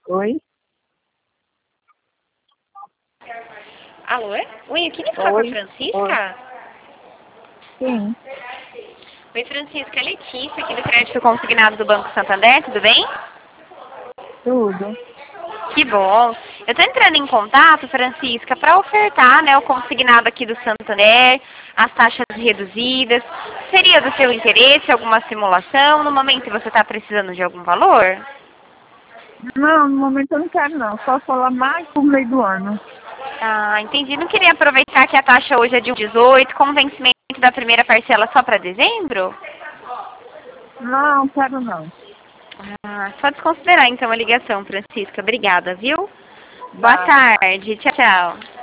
Oi? Alô? Oi, eu queria falar com a Oi? Francisca. Sim, Oi, Francisca, é Letícia, aqui do Crédito Consignado do Banco Santander, tudo bem? tudo. Que bom. Eu estou entrando em contato, Francisca, para ofertar, né, o consignado aqui do Santander, as taxas reduzidas. Seria do seu interesse alguma simulação? No momento você está precisando de algum valor? Não, no momento eu não quero não. Só falar mais por meio do ano. Ah, entendi. Não queria aproveitar que a taxa hoje é de 18, com o vencimento da primeira parcela só para dezembro? Não, quero não. Ah, só desconsiderar então a ligação, Francisca. Obrigada, viu? Boa Tá. tarde. Tchau, tchau.